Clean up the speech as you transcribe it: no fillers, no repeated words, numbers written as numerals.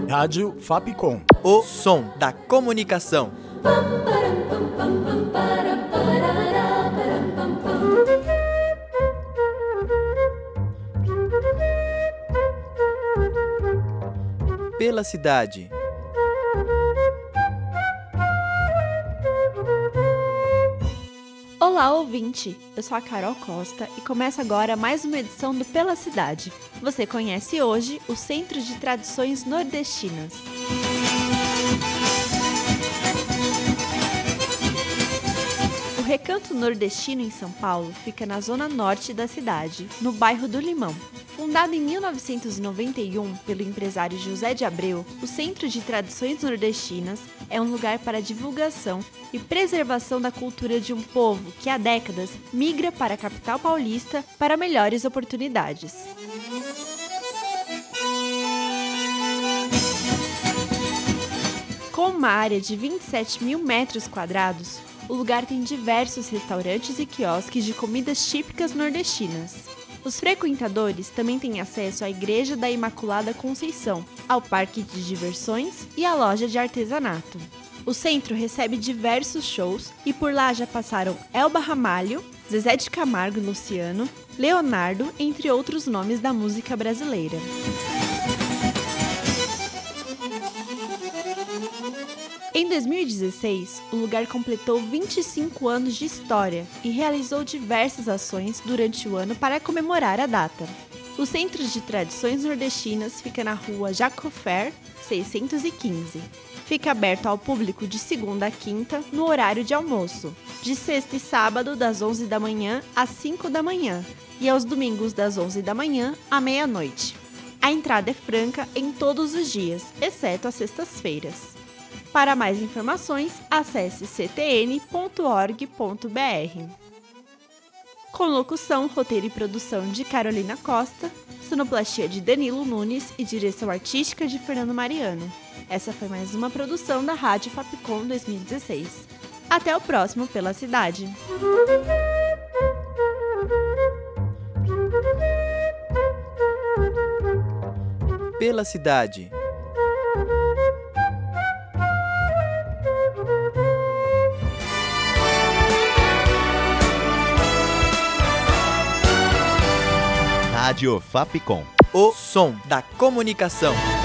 Rádio Fapcom. O som da comunicação. Pela cidade. Olá, ouvinte! Eu sou a Carol Costa e começa agora mais uma edição do Pela Cidade. Você conhece hoje o Centro de Tradições Nordestinas. O Recanto Nordestino em São Paulo fica na zona norte da cidade, no bairro do Limão. Fundado em 1991 pelo empresário José de Abreu, o Centro de Tradições Nordestinas é um lugar para divulgação e preservação da cultura de um povo que há décadas migra para a capital paulista para melhores oportunidades. Com uma área de 27 mil metros quadrados, o lugar tem diversos restaurantes e quiosques de comidas típicas nordestinas. Os frequentadores também têm acesso à Igreja da Imaculada Conceição, ao parque de diversões e à loja de artesanato. O centro recebe diversos shows e por lá já passaram Elba Ramalho, Zezé de Camargo e Luciano, Leonardo, entre outros nomes da música brasileira. Em 2016, o lugar completou 25 anos de história e realizou diversas ações durante o ano para comemorar a data. O Centro de Tradições Nordestinas fica na rua Jacofer, 615. Fica aberto ao público de segunda a quinta, no horário de almoço, de sexta e sábado das 11 da manhã às 5 da manhã e aos domingos das 11 da manhã à meia-noite. A entrada é franca em todos os dias, exceto às sextas-feiras. Para mais informações, acesse ctn.org.br. Com locução, roteiro e produção de Carolina Costa, sonoplastia de Danilo Nunes e direção artística de Fernando Mariano. Essa foi mais uma produção da Rádio Fapcom 2016. Até o próximo Pela Cidade. Pela cidade. Rádio Fapcom. O som da comunicação.